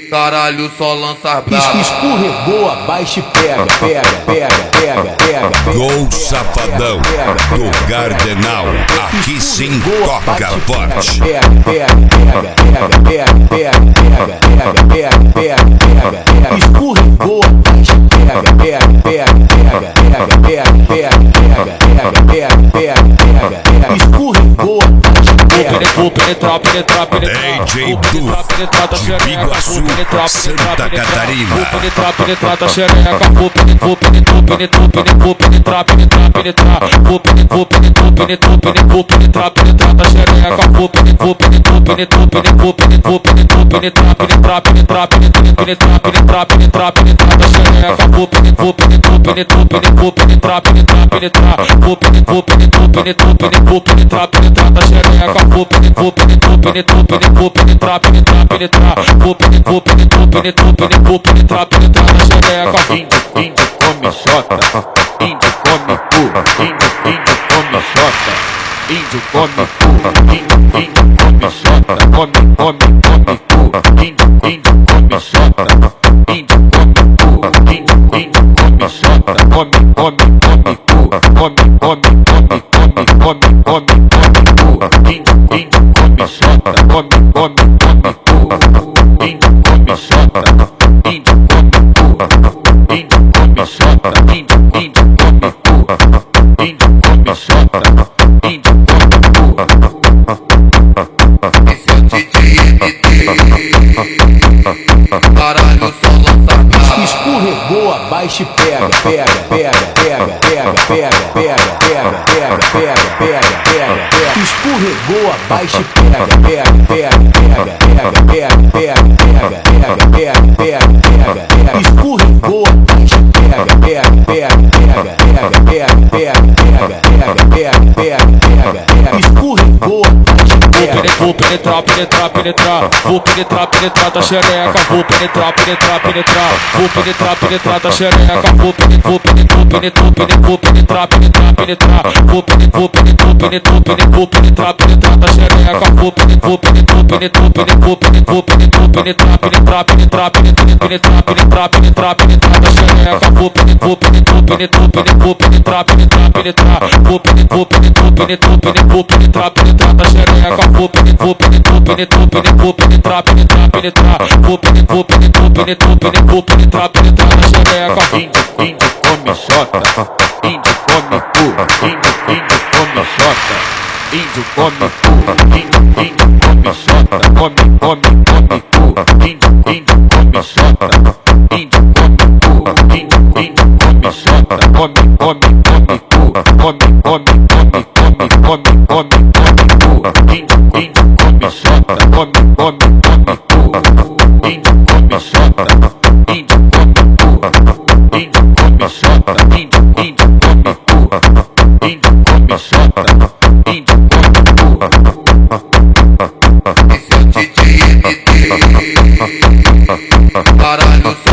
caralho, só lança brava. Escorregou, abaixa e pega, pega, pega, pega, pega. Gol Safadão do Gardenal, aqui sim toca forte. Pega, pega, pega, pega, pega, pega, pega, pega, pega, pega. Escorregou, abaixa e pega, pega, pega, pega, pega, pega, pega, pega, pega, pega. Escorregou, abaixa e pega. Vou penetrar, penetrar, penetrar. DJ Duf, de Biguaçu, Santa Catarina. Vou penetrar, penetrar da xereca. Vou penetrar, penetrar, penetrar, penetrar. Vou penetrar, penetrar da xereca. Vou penetrar, penetrar, penetrar, penetrar, penetrar, penetrar, penetrar da xereca. Vou penetrar, penetrar, penetrar. Vou penetrar, penetrar da xereca. Vou penetrar, penetrar. Vou penetrar, penetrar da xereca. Índio come xota, índio come cu, índio come xota, índio come cu, índio come xota, come cu, índio come xota, índio come cu, índio come xota, come cu, come cu, índio come xota, come cu, índio come xota, índio come cu, índio come xota, índio come cu, índio come xota, índio come cu. Esse é o DJ MT, caralho, só lança brava. Escorregou, abaixa e pega, pega, pega, pega, pega, pega, pega, pega, pega, pega, pega, pega, pega. Escorregou, abaixa e pega, pega, pega, pega, pega, pega, pega, pega, pega, pega, pega. Escorregou, abaixa e pega, pega, pega, pega, pega, pega, pega, pega, pega, pega. Escorregou, abaixa e pega. Vou penetrar, penetrar, penetrar. Vou penetrar, penetrar da xereca. Vou penetrar, penetrar, penetrar. Vou penetrar, penetrar da xereca. Vou penetrar, penetrar, penetrar. Vou penetrar, penetrar da xereca. Vou penetrar, penetrar, penetrar, penetrar da xereca. Vou penetrar, penetrar, penetrar. Vou penetrar, penetrar da xereca. Vou penetrar, penetrar. Vou penetrar, penetrar da xereca. Índio come xota, índio come cu, índio come xota, índio come cu, índio come xota, come cu, índio come xota, índio come cu, índio come xota, come cu, come cu, índio come xota, come cu, índio come xota, índio come cu, índio come xota, índio come cu, índio come xota, índio come cu. Esse é o DJ MT, caralho.